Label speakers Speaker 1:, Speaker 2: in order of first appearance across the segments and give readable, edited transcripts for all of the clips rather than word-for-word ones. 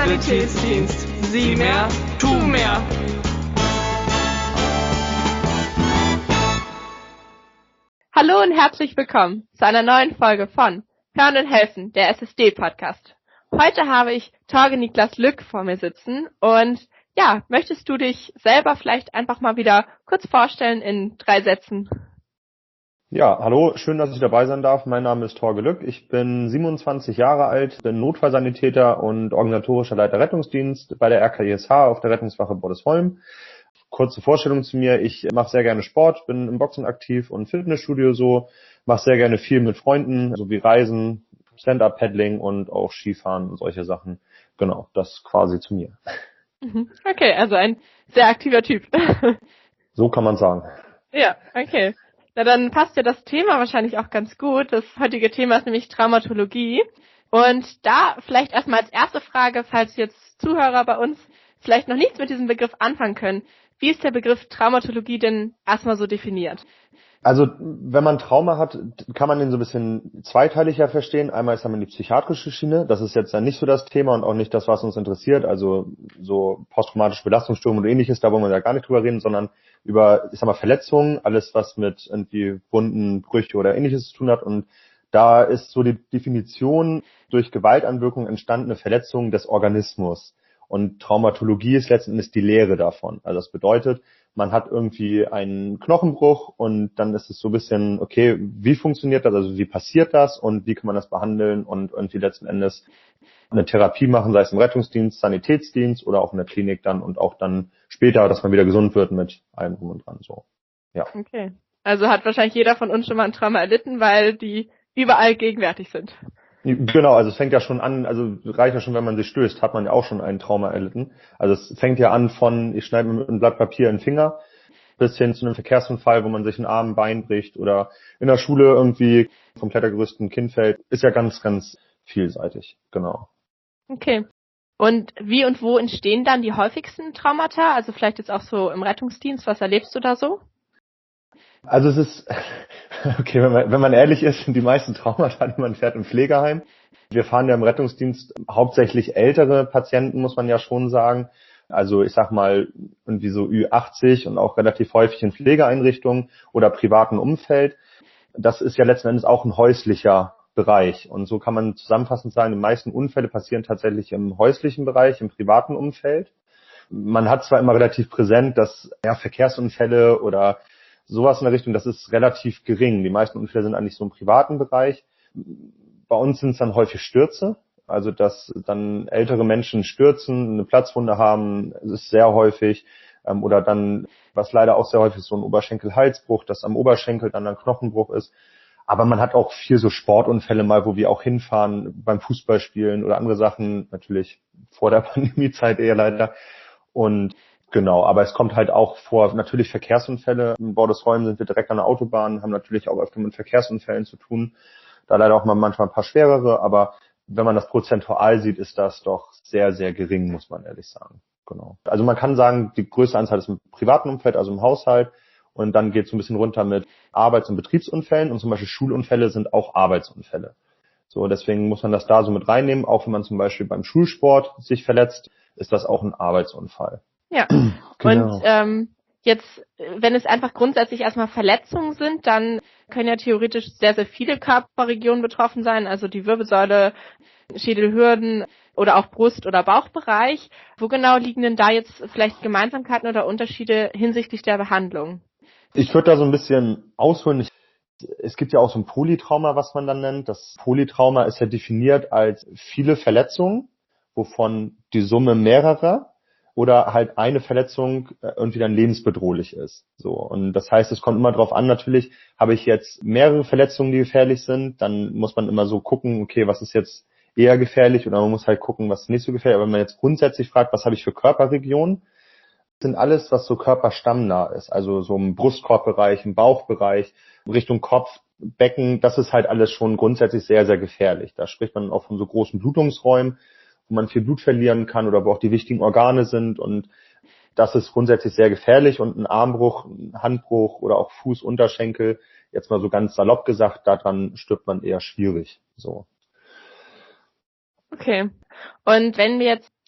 Speaker 1: Sanitätsdienst. Sieh mehr, tu mehr.
Speaker 2: Hallo und herzlich willkommen zu einer neuen Folge von Hören und Helfen, der SSD-Podcast. Heute habe ich Torge Niklas Lück vor mir sitzen und ja, möchtest du dich selber vielleicht einfach mal wieder kurz vorstellen in 3 Sätzen?
Speaker 3: Ja, hallo, schön, dass ich dabei sein darf. Mein Name ist Torge Lück. Ich bin 27 Jahre alt, bin Notfallsanitäter und organisatorischer Leiter Rettungsdienst bei der RKISH auf der Rettungswache Bordesholm. Kurze Vorstellung zu mir. Ich mache sehr gerne Sport, bin im Boxen aktiv und Fitnessstudio so, mache sehr gerne viel mit Freunden, sowie Reisen, Stand-Up-Paddling und auch Skifahren und solche Sachen. Genau, das quasi zu mir.
Speaker 2: Okay, also ein sehr aktiver Typ.
Speaker 3: So kann man sagen.
Speaker 2: Ja, okay. Na, dann passt ja das Thema wahrscheinlich auch ganz gut. Das heutige Thema ist nämlich Traumatologie. Und da vielleicht erstmal als erste Frage, falls jetzt Zuhörer bei uns vielleicht noch nichts mit diesem Begriff anfangen können. Wie ist der Begriff Traumatologie denn erstmal so definiert?
Speaker 3: Also, wenn man Trauma hat, kann man den so ein bisschen zweiteiliger verstehen. Einmal ist einmal die psychiatrische Schiene. Das ist jetzt dann nicht so das Thema und auch nicht das, was uns interessiert. Also, so posttraumatische Belastungsstörungen und ähnliches, da wollen wir ja gar nicht drüber reden, sondern über, ich sag mal, Verletzungen, alles, was mit irgendwie Wunden, Brüche oder ähnliches zu tun hat. Und da ist so die Definition durch Gewaltanwirkung entstandene Verletzungen des Organismus. Und Traumatologie ist letzten Endes die Lehre davon. Also, das bedeutet, man hat irgendwie einen Knochenbruch und dann ist es so ein bisschen, okay, wie funktioniert das, also wie passiert das und wie kann man das behandeln und irgendwie letzten Endes eine Therapie machen, sei es im Rettungsdienst, Sanitätsdienst oder auch in der Klinik dann und auch dann später, dass man wieder gesund wird mit allem drum und dran, so. Ja.
Speaker 2: Okay. Also hat wahrscheinlich jeder von uns schon mal ein Trauma erlitten, weil die überall gegenwärtig sind.
Speaker 3: Genau, also es fängt ja schon an, also reicht ja schon, wenn man sich stößt, hat man ja auch schon ein Trauma erlitten. Also es fängt ja an von, ich schneide mir mit einem Blatt Papier in den Finger, bis hin zu einem Verkehrsunfall, wo man sich ein Arm, ein Bein bricht oder in der Schule irgendwie vom Klettergerüst ein Kind fällt, ist ja ganz, ganz vielseitig, genau.
Speaker 2: Okay. Und wie und wo entstehen dann die häufigsten Traumata? Also vielleicht jetzt auch so im Rettungsdienst, was erlebst du da so?
Speaker 3: Also es ist, okay, wenn man ehrlich ist, sind die meisten Traumata, die man fährt, im Pflegeheim. Wir fahren ja im Rettungsdienst hauptsächlich ältere Patienten, muss man ja schon sagen. Also ich sag mal irgendwie so Ü80 und auch relativ häufig in Pflegeeinrichtungen oder privaten Umfeld. Das ist ja letzten Endes auch ein häuslicher Bereich. Und so kann man zusammenfassend sagen, die meisten Unfälle passieren tatsächlich im häuslichen Bereich, im privaten Umfeld. Man hat zwar immer relativ präsent, dass Verkehrsunfälle oder sowas in der Richtung, das ist relativ gering. Die meisten Unfälle sind eigentlich so im privaten Bereich. Bei uns sind es dann häufig Stürze, also dass dann ältere Menschen stürzen, eine Platzwunde haben, das ist sehr häufig. Oder dann, was leider auch sehr häufig ist, so ein Oberschenkel-Halsbruch, dass am Oberschenkel dann ein Knochenbruch ist. Aber man hat auch viel so Sportunfälle mal, wo wir auch hinfahren beim Fußballspielen oder andere Sachen, natürlich vor der Pandemiezeit eher leider. Und genau, aber es kommt halt auch vor, natürlich Verkehrsunfälle. In Bordesholm sind wir direkt an der Autobahn, haben natürlich auch öfter mit Verkehrsunfällen zu tun. Da leider auch mal manchmal ein paar schwerere, aber wenn man das prozentual sieht, ist das doch sehr, sehr gering, muss man ehrlich sagen. Genau. Also man kann sagen, die größte Anzahl ist im privaten Umfeld, also im Haushalt. Und dann geht es so ein bisschen runter mit Arbeits- und Betriebsunfällen. Und zum Beispiel Schulunfälle sind auch Arbeitsunfälle. So, deswegen muss man das da so mit reinnehmen. Auch wenn man zum Beispiel beim Schulsport sich verletzt, ist das auch ein Arbeitsunfall.
Speaker 2: Ja.
Speaker 3: Genau.
Speaker 2: Und jetzt, wenn es einfach grundsätzlich erstmal Verletzungen sind, dann können ja theoretisch sehr, sehr viele Körperregionen betroffen sein, also die Wirbelsäule, Schädelhürden oder auch Brust- oder Bauchbereich. Wo genau liegen denn da jetzt vielleicht Gemeinsamkeiten oder Unterschiede hinsichtlich der Behandlung?
Speaker 3: Ich würde da so ein bisschen ausholen. Es gibt ja auch so ein Polytrauma, was man dann nennt. Das Polytrauma ist ja definiert als viele Verletzungen, wovon die Summe mehrerer oder halt eine Verletzung irgendwie dann lebensbedrohlich ist. So. Und das heißt, es kommt immer darauf an, natürlich, habe ich jetzt mehrere Verletzungen, die gefährlich sind, dann muss man immer so gucken, okay, was ist jetzt eher gefährlich, oder man muss halt gucken, was ist nicht so gefährlich. Aber wenn man jetzt grundsätzlich fragt, was habe ich für Körperregionen, sind alles, was so körperstammnah ist, also so im Brustkorbbereich, im Bauchbereich, Richtung Kopf, Becken, das ist halt alles schon grundsätzlich sehr, sehr gefährlich. Da spricht man auch von so großen Blutungsräumen, wo man viel Blut verlieren kann oder wo auch die wichtigen Organe sind, und das ist grundsätzlich sehr gefährlich. Und ein Armbruch, ein Handbruch oder auch Fuß, Unterschenkel, jetzt mal so ganz salopp gesagt, daran stirbt man eher schwierig. So.
Speaker 2: Okay. Und wenn wir jetzt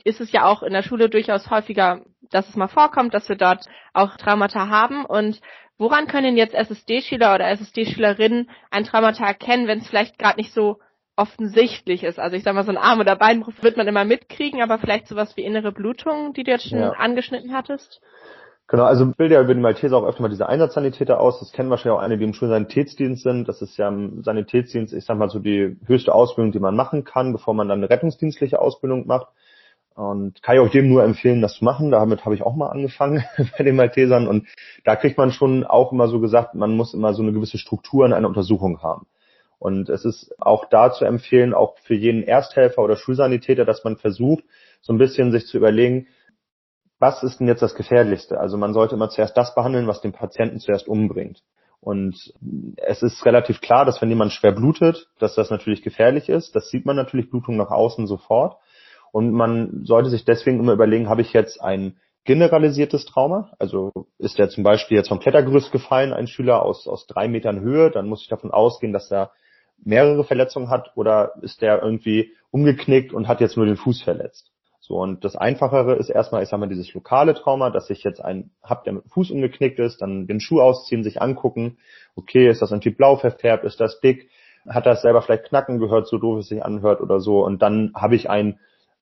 Speaker 2: ist es ja auch in der Schule durchaus häufiger, dass es mal vorkommt, dass wir dort auch Traumata haben. Und woran können jetzt SSD-Schüler oder SSD-Schülerinnen ein Traumata erkennen, wenn es vielleicht gerade nicht so offensichtlich ist? Also ich sag mal, so ein Arm- oder Beinbruch wird man immer mitkriegen, aber vielleicht sowas wie innere Blutungen, die du jetzt schon angeschnitten hattest?
Speaker 3: Genau, also ich bilde ja über die Malteser auch öfter mal diese Einsatzsanitäter aus. Das kennen wahrscheinlich auch einige, die im Schulsanitätsdienst sind. Das ist ja im Sanitätsdienst, ich sag mal so die höchste Ausbildung, die man machen kann, bevor man dann eine rettungsdienstliche Ausbildung macht. Und kann ich auch jedem nur empfehlen, das zu machen. Damit habe ich auch mal angefangen bei den Maltesern. Und da kriegt man schon auch immer so gesagt, man muss immer so eine gewisse Struktur in einer Untersuchung haben. Und es ist auch da zu empfehlen, auch für jeden Ersthelfer oder Schulsanitäter, dass man versucht, so ein bisschen sich zu überlegen, was ist denn jetzt das Gefährlichste? Also man sollte immer zuerst das behandeln, was den Patienten zuerst umbringt. Und es ist relativ klar, dass wenn jemand schwer blutet, dass das natürlich gefährlich ist. Das sieht man natürlich, Blutung nach außen sofort. Und man sollte sich deswegen immer überlegen, habe ich jetzt ein generalisiertes Trauma? Also ist der zum Beispiel jetzt vom Klettergerüst gefallen, ein Schüler aus 3 Metern Höhe, dann muss ich davon ausgehen, dass er mehrere Verletzungen hat, oder ist der irgendwie umgeknickt und hat jetzt nur den Fuß verletzt? So, und das Einfachere ist erstmal, ich sag mal, dieses lokale Trauma, dass ich jetzt einen hab, der mit dem Fuß umgeknickt ist, dann den Schuh ausziehen, sich angucken, okay, ist das irgendwie blau verfärbt, ist das dick, hat das selber vielleicht Knacken gehört, so doof es sich anhört oder so, und dann habe ich ein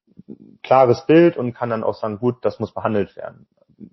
Speaker 3: klares Bild und kann dann auch sagen, gut, das muss behandelt werden.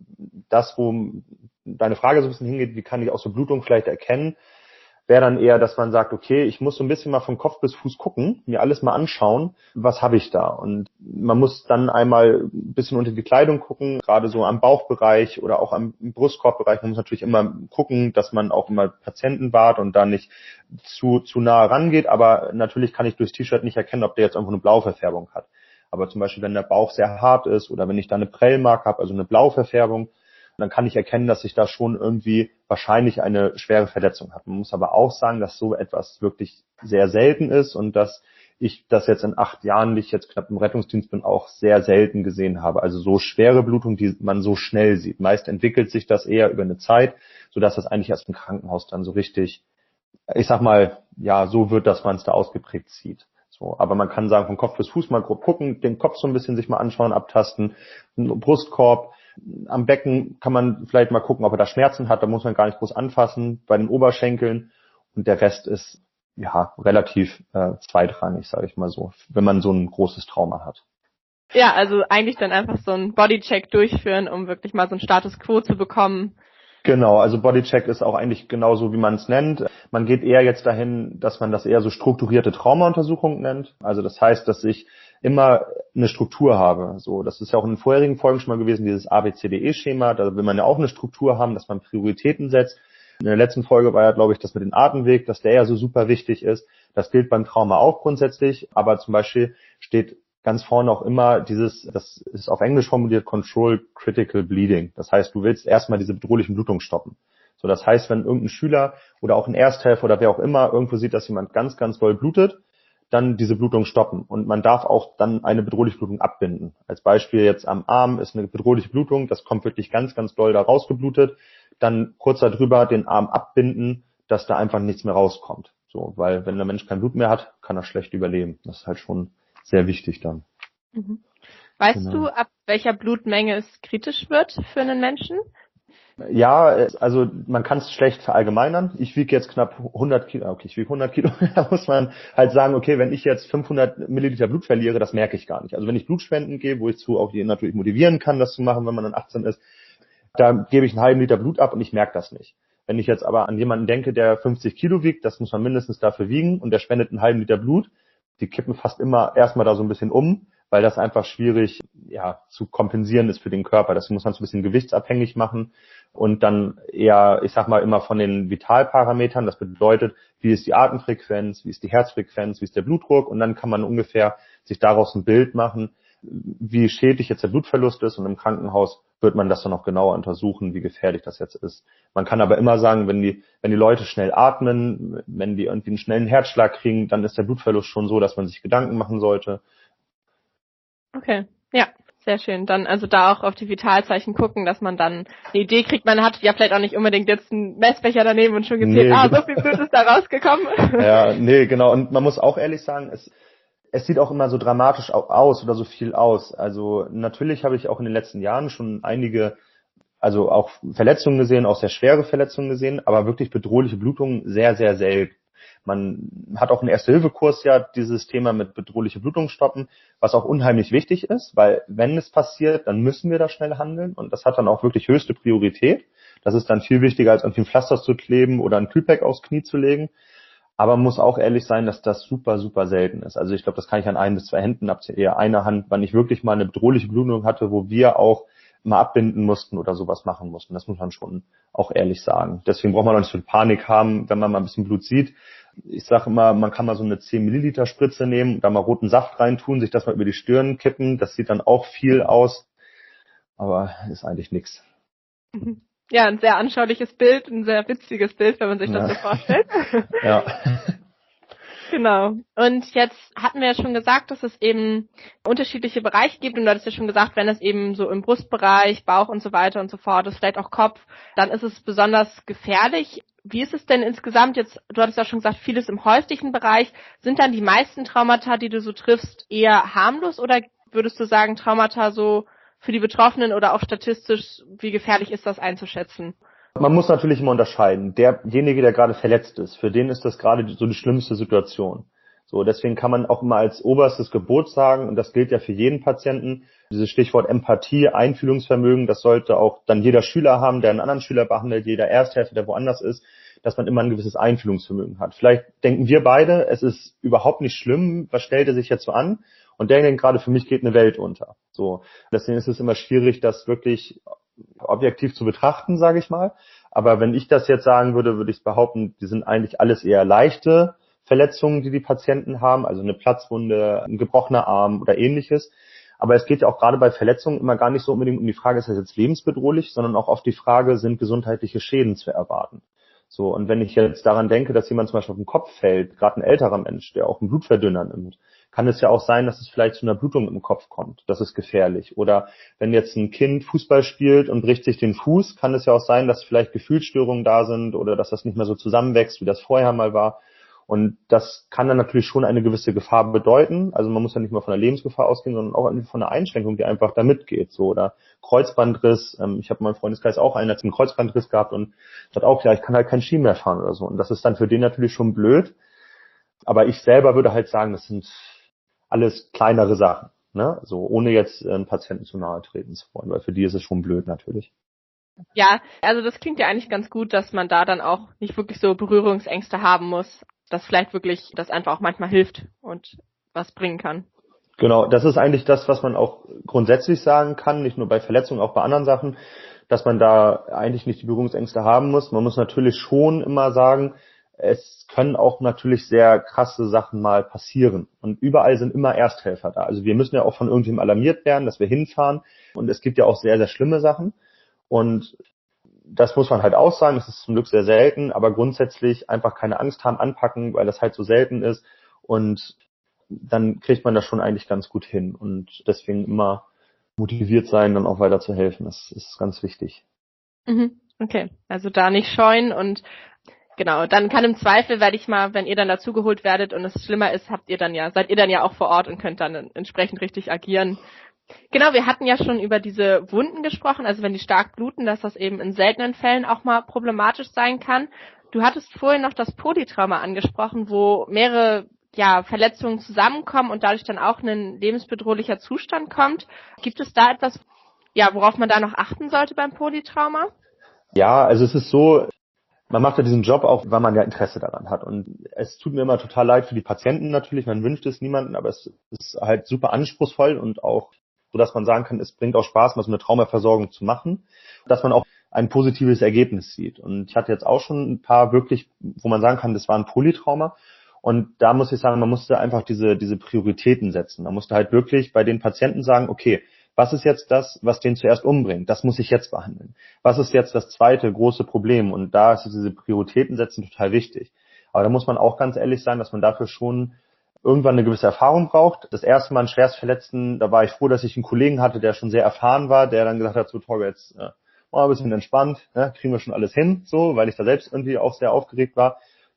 Speaker 3: Das, wo deine Frage so ein bisschen hingeht, wie kann ich auch so Blutung vielleicht erkennen, wäre dann eher, dass man sagt, okay, ich muss so ein bisschen mal von Kopf bis Fuß gucken, mir alles mal anschauen, was habe ich da? Und man muss dann einmal ein bisschen unter die Kleidung gucken, gerade so am Bauchbereich oder auch am Brustkorbbereich. Man muss natürlich immer gucken, dass man auch immer Patienten wahrt und da nicht zu nah rangeht, aber natürlich kann ich durchs T-Shirt nicht erkennen, ob der jetzt irgendwo eine Blauverfärbung hat. Aber zum Beispiel, wenn der Bauch sehr hart ist oder wenn ich da eine Prellmarke habe, also eine Blauverfärbung, dann kann ich erkennen, dass ich da schon irgendwie wahrscheinlich eine schwere Verletzung habe. Man muss aber auch sagen, dass so etwas wirklich sehr selten ist und dass ich das jetzt in 8 Jahren, die ich jetzt knapp im Rettungsdienst bin, auch sehr selten gesehen habe. Also so schwere Blutung, die man so schnell sieht. Meist entwickelt sich das eher über eine Zeit, sodass das eigentlich erst im Krankenhaus dann so richtig, ich sag mal, ja, so wird, dass man es da ausgeprägt sieht. So, aber man kann sagen, von Kopf bis Fuß mal grob gucken, den Kopf so ein bisschen sich mal anschauen, abtasten, Brustkorb. Am Becken kann man vielleicht mal gucken, ob er da Schmerzen hat, da muss man gar nicht groß anfassen, bei den Oberschenkeln, und der Rest ist ja relativ zweitrangig, sage ich mal so, wenn man so ein großes Trauma hat.
Speaker 2: Ja, also eigentlich dann einfach so einen Bodycheck durchführen, um wirklich mal so einen Status Quo zu bekommen.
Speaker 3: Genau, also Bodycheck ist auch eigentlich genauso, wie man es nennt. Man geht eher jetzt dahin, dass man das eher so strukturierte Traumauntersuchung nennt. Also das heißt, dass ich immer eine Struktur habe. So, das ist ja auch in den vorherigen Folgen schon mal gewesen, dieses ABCDE-Schema. Da will man ja auch eine Struktur haben, dass man Prioritäten setzt. In der letzten Folge war ja, glaube ich, das mit dem Atemweg, dass der ja so super wichtig ist. Das gilt beim Trauma auch grundsätzlich, aber zum Beispiel steht ganz vorne auch immer dieses, das ist auf Englisch formuliert, Control Critical Bleeding. Das heißt, du willst erstmal diese bedrohlichen Blutungen stoppen. So, das heißt, wenn irgendein Schüler oder auch ein Ersthelfer oder wer auch immer irgendwo sieht, dass jemand ganz, ganz doll blutet, dann diese Blutung stoppen. Und man darf auch dann eine bedrohliche Blutung abbinden. Als Beispiel jetzt am Arm ist eine bedrohliche Blutung, das kommt wirklich ganz, ganz doll da rausgeblutet. Dann kurz darüber den Arm abbinden, dass da einfach nichts mehr rauskommt. So, weil wenn der Mensch kein Blut mehr hat, kann er schlecht überleben. Das ist halt schon sehr wichtig dann.
Speaker 2: Mhm. Weißt du, ab welcher Blutmenge es kritisch wird für einen Menschen?
Speaker 3: Ja, also man kann es schlecht verallgemeinern. Ich wiege jetzt knapp 100 Kilo. Okay, ich wiege 100 Kilo. Da muss man halt sagen, okay, wenn ich jetzt 500 Milliliter Blut verliere, das merke ich gar nicht. Also wenn ich Blutspenden gehe, wo ich zu auch die natürlich motivieren kann, das zu machen, wenn man dann 18 ist, da gebe ich einen halben Liter Blut ab und ich merke das nicht. Wenn ich jetzt aber an jemanden denke, der 50 Kilo wiegt, das muss man mindestens dafür wiegen, und der spendet einen halben Liter Blut, die kippen fast immer erstmal da so ein bisschen um, weil das einfach schwierig zu kompensieren ist für den Körper. Das muss man so ein bisschen gewichtsabhängig machen und dann eher, ich sag mal, immer von den Vitalparametern. Das bedeutet, wie ist die Atemfrequenz, wie ist die Herzfrequenz, wie ist der Blutdruck, und dann kann man ungefähr sich daraus ein Bild machen, wie schädlich jetzt der Blutverlust ist, und im Krankenhaus wird man das dann noch genauer untersuchen, wie gefährlich das jetzt ist. Man kann aber immer sagen, wenn die Leute schnell atmen, wenn die irgendwie einen schnellen Herzschlag kriegen, dann ist der Blutverlust schon so, dass man sich Gedanken machen sollte.
Speaker 2: Okay, ja, sehr schön. Dann also da auch auf die Vitalzeichen gucken, dass man dann eine Idee kriegt. Man hat ja vielleicht auch nicht unbedingt jetzt einen Messbecher daneben und schon gezählt, so viel Blut ist da rausgekommen.
Speaker 3: Ja, nee, genau. Und man muss auch ehrlich sagen, es sieht auch immer so dramatisch aus oder so viel aus. Also natürlich habe ich auch in den letzten Jahren schon einige, also auch Verletzungen gesehen, auch sehr schwere Verletzungen gesehen, aber wirklich bedrohliche Blutungen sehr, sehr selten. Man hat auch einen Erste-Hilfe-Kurs ja dieses Thema mit bedrohliche Blutung stoppen, was auch unheimlich wichtig ist, weil wenn es passiert, dann müssen wir da schnell handeln und das hat dann auch wirklich höchste Priorität. Das ist dann viel wichtiger, als irgendwie ein Pflaster zu kleben oder ein Kühlpack aufs Knie zu legen. Aber man muss auch ehrlich sein, dass das super, super selten ist. Also ich glaube, das kann ich an 1 bis 2 Händen abzählen, eine Hand, wann ich wirklich mal eine bedrohliche Blutung hatte, wo wir auch mal abbinden mussten oder sowas machen mussten. Das muss man schon auch ehrlich sagen. Deswegen braucht man auch nicht so viel Panik haben, wenn man mal ein bisschen Blut sieht. Ich sage immer, man kann mal so eine 10 Milliliter Spritze nehmen, da mal roten Saft reintun, sich das mal über die Stirn kippen. Das sieht dann auch viel aus, aber ist eigentlich nichts.
Speaker 2: Ja, ein sehr anschauliches Bild, ein sehr witziges Bild, wenn man sich das so vorstellt.
Speaker 3: Ja.
Speaker 2: Genau. Und jetzt hatten wir ja schon gesagt, dass es eben unterschiedliche Bereiche gibt. Und du hattest ja schon gesagt, wenn es eben so im Brustbereich, Bauch und so weiter und so fort ist, vielleicht auch Kopf, dann ist es besonders gefährlich. Wie ist es denn insgesamt jetzt, du hattest ja schon gesagt, vieles im häuslichen Bereich. Sind dann die meisten Traumata, die du so triffst, eher harmlos oder würdest du sagen, Traumata so für die Betroffenen oder auch statistisch, wie gefährlich ist das einzuschätzen?
Speaker 3: Man muss natürlich immer unterscheiden. Derjenige, der gerade verletzt ist, für den ist das gerade so die schlimmste Situation. So, deswegen kann man auch immer als oberstes Gebot sagen, und das gilt ja für jeden Patienten, dieses Stichwort Empathie, Einfühlungsvermögen, das sollte auch dann jeder Schüler haben, der einen anderen Schüler behandelt, jeder Ersthelfer, der woanders ist, dass man immer ein gewisses Einfühlungsvermögen hat. Vielleicht denken wir beide, es ist überhaupt nicht schlimm, was stellt er sich jetzt so an? Und der denkt gerade, für mich geht eine Welt unter. So, deswegen ist es immer schwierig, das wirklich objektiv zu betrachten, sage ich mal. Aber wenn ich das jetzt sagen würde, würde ich behaupten, die sind eigentlich alles eher leichte Verletzungen, die die Patienten haben, also eine Platzwunde, ein gebrochener Arm oder ähnliches. Aber es geht ja auch gerade bei Verletzungen immer gar nicht so unbedingt um die Frage, ist das jetzt lebensbedrohlich, sondern auch auf die Frage, sind gesundheitliche Schäden zu erwarten. So, und wenn ich jetzt daran denke, dass jemand zum Beispiel auf den Kopf fällt, gerade ein älterer Mensch, der auch einen Blutverdünner nimmt, kann es ja auch sein, dass es vielleicht zu einer Blutung im Kopf kommt. Das ist gefährlich. Oder wenn jetzt ein Kind Fußball spielt und bricht sich den Fuß, kann es ja auch sein, dass vielleicht Gefühlsstörungen da sind oder dass das nicht mehr so zusammenwächst, wie das vorher mal war. Und das kann dann natürlich schon eine gewisse Gefahr bedeuten. Also man muss ja nicht mal von der Lebensgefahr ausgehen, sondern auch von einer Einschränkung, die einfach da mitgeht. So, oder Kreuzbandriss. Ich habe in meinem Freundeskreis auch einen, der hat einen Kreuzbandriss gehabt und sagt auch, ja, ich kann halt kein Ski mehr fahren oder so. Und das ist dann für den natürlich schon blöd. Aber ich selber würde halt sagen, das sind alles kleinere Sachen, ne? So, ohne jetzt einen Patienten zu nahe treten zu wollen, weil für die ist es schon blöd natürlich.
Speaker 2: Ja, also das klingt ja eigentlich ganz gut, dass man da dann auch nicht wirklich so Berührungsängste haben muss, dass vielleicht wirklich das einfach auch manchmal hilft und was bringen kann.
Speaker 3: Genau, das ist eigentlich das, was man auch grundsätzlich sagen kann, nicht nur bei Verletzungen, auch bei anderen Sachen, dass man da eigentlich nicht die Berührungsängste haben muss. Man muss natürlich schon immer sagen, es können auch natürlich sehr krasse Sachen mal passieren. Und überall sind immer Ersthelfer da. Also wir müssen ja auch von irgendwem alarmiert werden, dass wir hinfahren. Und es gibt ja auch sehr, sehr schlimme Sachen. Und das muss man halt auch sagen, das ist zum Glück sehr selten. Aber grundsätzlich einfach keine Angst haben, anpacken, weil das halt so selten ist. Und dann kriegt man das schon eigentlich ganz gut hin. Und deswegen immer motiviert sein, dann auch weiter zu helfen. Das ist ganz wichtig.
Speaker 2: Okay, also da nicht scheuen und genau, dann kann im Zweifel, werde ich mal, wenn ihr dann dazugeholt werdet und es schlimmer ist, seid ihr dann ja auch vor Ort und könnt dann entsprechend richtig agieren. Genau, wir hatten ja schon über diese Wunden gesprochen, also wenn die stark bluten, dass das eben in seltenen Fällen auch mal problematisch sein kann. Du hattest vorhin noch das Polytrauma angesprochen, wo mehrere Verletzungen zusammenkommen und dadurch dann auch ein lebensbedrohlicher Zustand kommt. Gibt es da etwas, worauf man da noch achten sollte beim Polytrauma?
Speaker 3: Ja, also es ist so, man macht ja diesen Job auch, weil man ja Interesse daran hat. Und es tut mir immer total leid für die Patienten natürlich, man wünscht es niemanden, aber es ist halt super anspruchsvoll und auch so, dass man sagen kann, es bringt auch Spaß, mal so eine Traumaversorgung zu machen, dass man auch ein positives Ergebnis sieht. Und ich hatte jetzt auch schon ein paar wirklich, wo man sagen kann, das war ein Polytrauma. Und da muss ich sagen, man musste einfach diese Prioritäten setzen. Man musste halt wirklich bei den Patienten sagen, okay, was ist jetzt das, was den zuerst umbringt? Das muss ich jetzt behandeln. Was ist jetzt das zweite große Problem? Und da ist diese Prioritäten setzen total wichtig. Aber da muss man auch ganz ehrlich sein, dass man dafür schon irgendwann eine gewisse Erfahrung braucht. Das erste Mal einen Schwerstverletzten, da war ich froh, dass ich einen Kollegen hatte, der schon sehr erfahren war, der dann gesagt hat, so Torge, jetzt mal ein bisschen entspannt, ne, kriegen wir schon alles hin, so, weil ich da selbst irgendwie auch sehr aufgeregt war.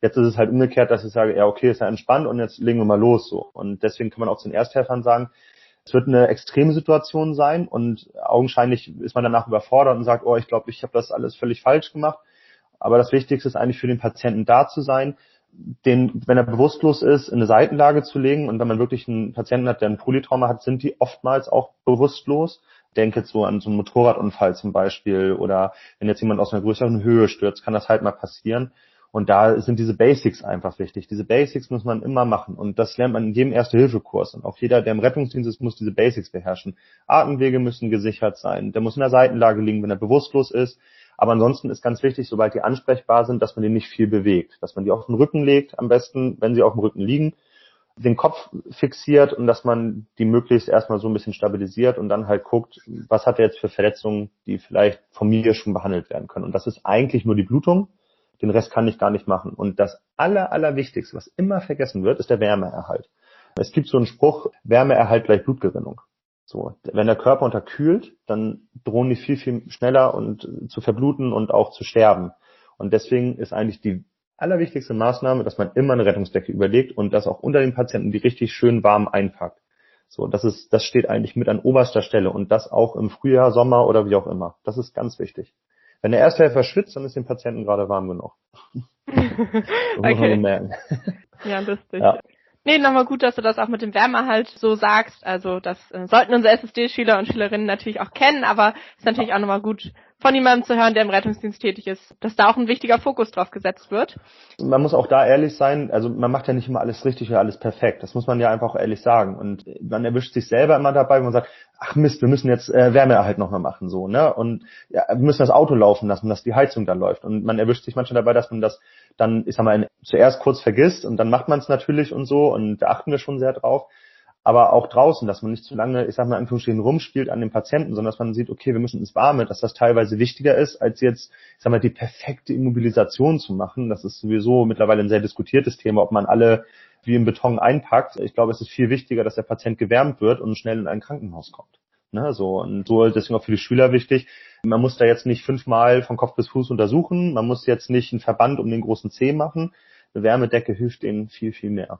Speaker 3: Jetzt ist es halt umgekehrt, dass ich sage, ja okay, ist ja entspannt und jetzt legen wir mal los so. Und deswegen kann man auch zu den Ersthelfern sagen, es wird eine extreme Situation sein und augenscheinlich ist man danach überfordert und sagt, oh, ich glaube, ich habe das alles völlig falsch gemacht. Aber das Wichtigste ist eigentlich für den Patienten da zu sein, den, wenn er bewusstlos ist, in eine Seitenlage zu legen. Und wenn man wirklich einen Patienten hat, der ein Polytrauma hat, sind die oftmals auch bewusstlos. Denke jetzt so an so einen Motorradunfall zum Beispiel oder wenn jetzt jemand aus einer größeren Höhe stürzt, kann das halt mal passieren. Und da sind diese Basics einfach wichtig. Diese Basics muss man immer machen. Und das lernt man in jedem Erste-Hilfe-Kurs. Und auch jeder, der im Rettungsdienst ist, muss diese Basics beherrschen. Atemwege müssen gesichert sein. Der muss in der Seitenlage liegen, wenn er bewusstlos ist. Aber ansonsten ist ganz wichtig, sobald die ansprechbar sind, dass man die nicht viel bewegt. Dass man die auf den Rücken legt, am besten, wenn sie auf dem Rücken liegen, den Kopf fixiert und dass man die möglichst erstmal so ein bisschen stabilisiert und dann halt guckt, was hat er jetzt für Verletzungen, die vielleicht von mir schon behandelt werden können. Und das ist eigentlich nur die Blutung. Den Rest kann ich gar nicht machen. Und das Allerwichtigste, was immer vergessen wird, ist der Wärmeerhalt. Es gibt so einen Spruch, Wärmeerhalt gleich Blutgerinnung. So, wenn der Körper unterkühlt, dann drohen die viel schneller und zu verbluten und auch zu sterben. Und deswegen ist eigentlich die allerwichtigste Maßnahme, dass man immer eine Rettungsdecke überlegt und das auch unter den Patienten die richtig schön warm einpackt. So, das steht eigentlich mit an oberster Stelle und das auch im Frühjahr, Sommer oder wie auch immer. Das ist ganz wichtig. Wenn der Ersthelfer schwitzt, dann ist dem Patienten gerade warm genug. Das muss man so merken.
Speaker 2: Ja, lustig.
Speaker 3: Ja.
Speaker 2: Nee, nochmal gut, dass du das auch mit dem Wärmeerhalt so sagst. Also das sollten unsere SSD-Schüler und Schülerinnen natürlich auch kennen, aber es ist natürlich auch nochmal gut, von jemandem zu hören, der im Rettungsdienst tätig ist, dass da auch ein wichtiger Fokus drauf gesetzt wird.
Speaker 3: Man muss auch da ehrlich sein, also man macht ja nicht immer alles richtig oder alles perfekt. Das muss man ja einfach auch ehrlich sagen. Und man erwischt sich selber immer dabei, wenn man sagt, ach Mist, wir müssen jetzt Wärmeerhalt nochmal machen, so, ne? Und ja, wir müssen das Auto laufen lassen, dass die Heizung dann läuft. Und man erwischt sich manchmal dabei, dass man das dann, ich sag mal, zuerst kurz vergisst und dann macht man es natürlich und so und da achten wir schon sehr drauf. Aber auch draußen, dass man nicht zu lange, ich sag mal in Anführungsstrichen, rumspielt an den Patienten, sondern dass man sieht, okay, wir müssen ins Warme, dass das teilweise wichtiger ist, als jetzt, ich sag mal, die perfekte Immobilisation zu machen. Das ist sowieso mittlerweile ein sehr diskutiertes Thema, ob man alle wie im Beton einpackt. Ich glaube, es ist viel wichtiger, dass der Patient gewärmt wird und schnell in ein Krankenhaus kommt. Ne, so, und so, deswegen auch für die Schüler wichtig. Man muss da jetzt nicht 5-mal von Kopf bis Fuß untersuchen. Man muss jetzt nicht einen Verband um den großen Zeh machen. Eine Wärmedecke hilft denen viel mehr.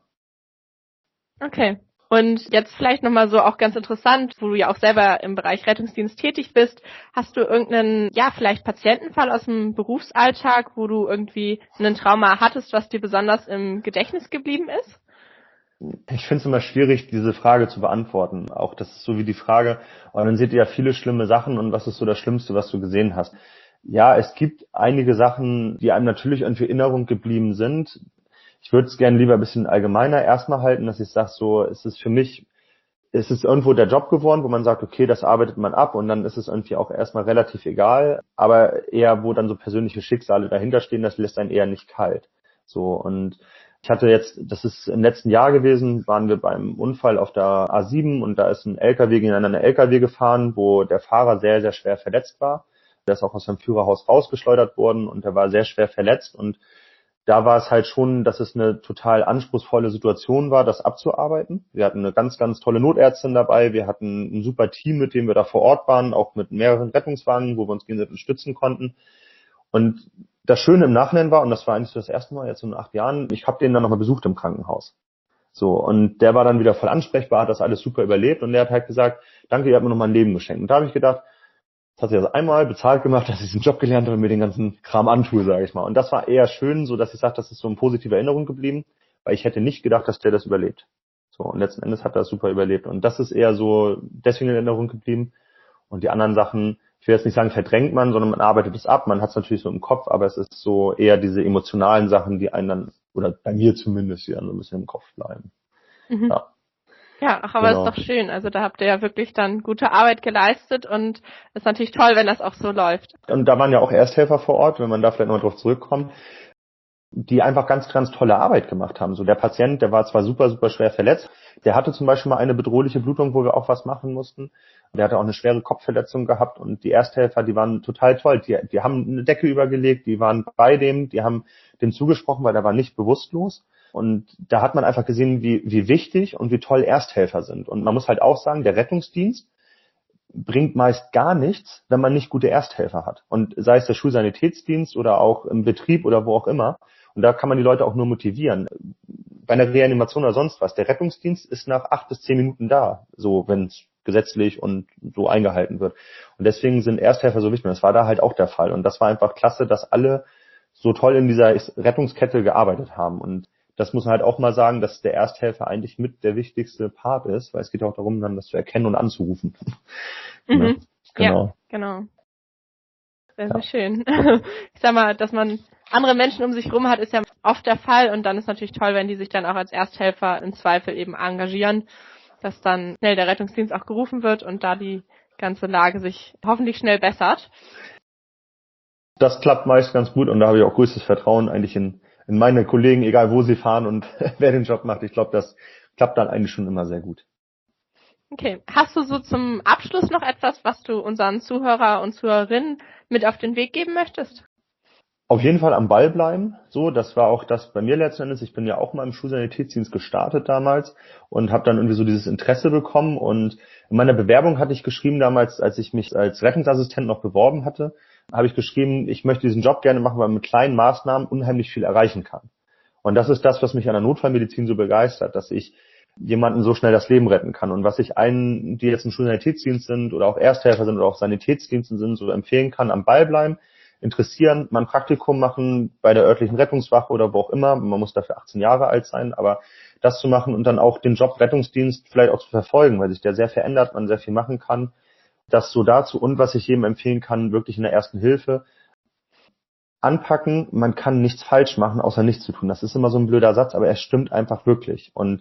Speaker 2: Okay. Und jetzt vielleicht nochmal so auch ganz interessant, wo du ja auch selber im Bereich Rettungsdienst tätig bist, hast du irgendeinen, ja, vielleicht Patientenfall aus dem Berufsalltag, wo du irgendwie einen Trauma hattest, was dir besonders im Gedächtnis geblieben ist?
Speaker 3: Ich finde es immer schwierig, diese Frage zu beantworten. Auch das ist so wie die Frage, und dann seht ihr ja viele schlimme Sachen und was ist so das Schlimmste, was du gesehen hast? Ja, es gibt einige Sachen, die einem natürlich irgendwie in Erinnerung geblieben sind. Ich würde es gerne lieber ein bisschen allgemeiner erstmal halten, dass ich sage, so, es ist für mich, es ist irgendwo der Job geworden, wo man sagt, okay, das arbeitet man ab und dann ist es irgendwie auch erstmal relativ egal, aber eher, wo dann so persönliche Schicksale dahinter stehen, das lässt einen eher nicht kalt. So, und ich hatte jetzt, das ist im letzten Jahr gewesen, waren wir beim Unfall auf der A7 und da ist ein LKW gegen einen LKW gefahren, wo der Fahrer sehr schwer verletzt war. Der ist auch aus seinem Führerhaus rausgeschleudert worden und der war sehr schwer verletzt und da war es halt schon, dass es eine total anspruchsvolle Situation war, das abzuarbeiten. Wir hatten eine ganz tolle Notärztin dabei. Wir hatten ein super Team, mit dem wir da vor Ort waren, auch mit mehreren Rettungswagen, wo wir uns gegenseitig stützen konnten. Und das Schöne im Nachhinein war, und das war eigentlich so das erste Mal jetzt in 8 Jahren, ich habe den dann nochmal besucht im Krankenhaus. So, und der war dann wieder voll ansprechbar, hat das alles super überlebt und der hat halt gesagt, danke, ihr habt mir nochmal ein Leben geschenkt. Und da habe ich gedacht, das hat sich also einmal bezahlt gemacht, dass ich diesen Job gelernt habe und mir den ganzen Kram antue, sage ich mal. Und das war eher schön, so dass ich sage, das ist so eine positive Erinnerung geblieben, weil ich hätte nicht gedacht, dass der das überlebt. So, und letzten Endes hat er das super überlebt. Und das ist eher so deswegen in Erinnerung geblieben. Und die anderen Sachen, ich will jetzt nicht sagen, verdrängt man, sondern man arbeitet es ab. Man hat es natürlich so im Kopf, aber es ist so eher diese emotionalen Sachen, die einen dann, oder bei mir zumindest, die dann so ein bisschen im Kopf bleiben.
Speaker 2: Mhm.
Speaker 3: Ja.
Speaker 2: Ja, ach, aber
Speaker 3: Genau.
Speaker 2: ist doch schön. Also da habt ihr ja wirklich dann gute Arbeit geleistet und ist natürlich toll, wenn das auch so läuft.
Speaker 3: Und da waren ja auch Ersthelfer vor Ort, wenn man da vielleicht noch drauf zurückkommt, die einfach ganz tolle Arbeit gemacht haben. So der Patient, der war zwar super schwer verletzt, der hatte zum Beispiel mal eine bedrohliche Blutung, wo wir auch was machen mussten. Der hatte auch eine schwere Kopfverletzung gehabt und die Ersthelfer, die waren total toll. Die haben eine Decke übergelegt, die waren bei dem, die haben dem zugesprochen, weil der war nicht bewusstlos. Und da hat man einfach gesehen, wie wichtig und wie toll Ersthelfer sind. Und man muss halt auch sagen, der Rettungsdienst bringt meist gar nichts, wenn man nicht gute Ersthelfer hat. Und sei es der Schulsanitätsdienst oder auch im Betrieb oder wo auch immer. Und da kann man die Leute auch nur motivieren. Bei einer Reanimation oder sonst was, der Rettungsdienst ist nach 8 bis 10 Minuten da, so wenn es gesetzlich und so eingehalten wird. Und deswegen sind Ersthelfer so wichtig. Und das war da halt auch der Fall. Und das war einfach klasse, dass alle so toll in dieser Rettungskette gearbeitet haben. Und das muss man halt auch mal sagen, dass der Ersthelfer eigentlich mit der wichtigste Part ist, weil es geht auch darum, dann das zu erkennen und anzurufen.
Speaker 2: Mhm.
Speaker 3: Genau.
Speaker 2: Ja, genau. Sehr schön. Ich sag mal, dass man andere Menschen um sich rum hat, ist ja oft der Fall. Und dann ist natürlich toll, wenn die sich dann auch als Ersthelfer im Zweifel eben engagieren, dass dann schnell der Rettungsdienst auch gerufen wird und da die ganze Lage sich hoffentlich schnell bessert.
Speaker 3: Das klappt meist ganz gut und da habe ich auch größtes Vertrauen eigentlich in meine Kollegen, egal wo sie fahren und wer den Job macht. Ich glaube, das klappt dann eigentlich schon immer sehr gut.
Speaker 2: Okay. Hast du so zum Abschluss noch etwas, was du unseren Zuhörer und Zuhörerinnen mit auf den Weg geben möchtest?
Speaker 3: Auf jeden Fall am Ball bleiben. So, das war auch das bei mir letzten Endes. Ich bin ja auch mal im Schulsanitätsdienst gestartet damals und habe dann irgendwie so dieses Interesse bekommen. Und in meiner Bewerbung hatte ich geschrieben damals, als ich mich als Rettungsassistent noch beworben hatte, habe ich geschrieben, ich möchte diesen Job gerne machen, weil man mit kleinen Maßnahmen unheimlich viel erreichen kann. Und das ist das, was mich an der Notfallmedizin so begeistert, dass ich jemanden so schnell das Leben retten kann. Und was ich allen, die jetzt im Schulsanitätsdienst sind oder auch Ersthelfer sind oder auch Sanitätsdiensten sind, so empfehlen kann, am Ball bleiben, interessieren, mal ein Praktikum machen bei der örtlichen Rettungswache oder wo auch immer. Man muss dafür 18 Jahre alt sein, aber das zu machen und dann auch den Job Rettungsdienst vielleicht auch zu verfolgen, weil sich der sehr verändert, man sehr viel machen kann. Das so dazu. Und was ich jedem empfehlen kann, wirklich in der Ersten Hilfe, anpacken, man kann nichts falsch machen, außer nichts zu tun. Das ist immer so ein blöder Satz, aber er stimmt einfach wirklich. Und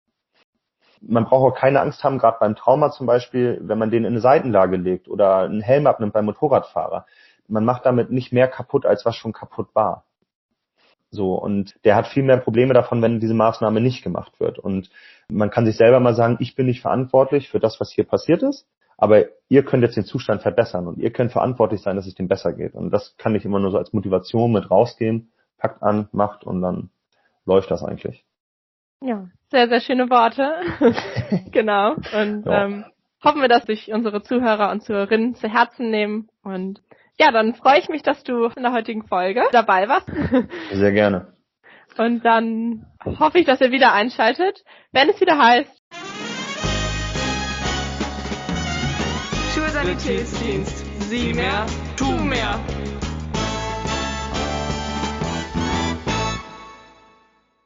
Speaker 3: man braucht auch keine Angst haben, gerade beim Trauma zum Beispiel, wenn man den in eine Seitenlage legt oder einen Helm abnimmt beim Motorradfahrer. Man macht damit nicht mehr kaputt, als was schon kaputt war. So, und der hat viel mehr Probleme davon, wenn diese Maßnahme nicht gemacht wird. Und man kann sich selber mal sagen, ich bin nicht verantwortlich für das, was hier passiert ist, aber ihr könnt jetzt den Zustand verbessern und ihr könnt verantwortlich sein, dass es dem besser geht. Und das kann ich immer nur so als Motivation mit rausgeben, packt an, macht und dann läuft das eigentlich.
Speaker 2: Ja, sehr, sehr schöne Worte. Genau. Und hoffen wir, dass sich unsere Zuhörer und Zuhörerinnen zu Herzen nehmen. Und ja, dann freue ich mich, dass du in der heutigen Folge dabei warst.
Speaker 3: Sehr gerne.
Speaker 2: Und dann hoffe ich, dass ihr wieder einschaltet, wenn es wieder heißt
Speaker 1: Schulsanitätsdienst. Sieh mehr, tu mehr.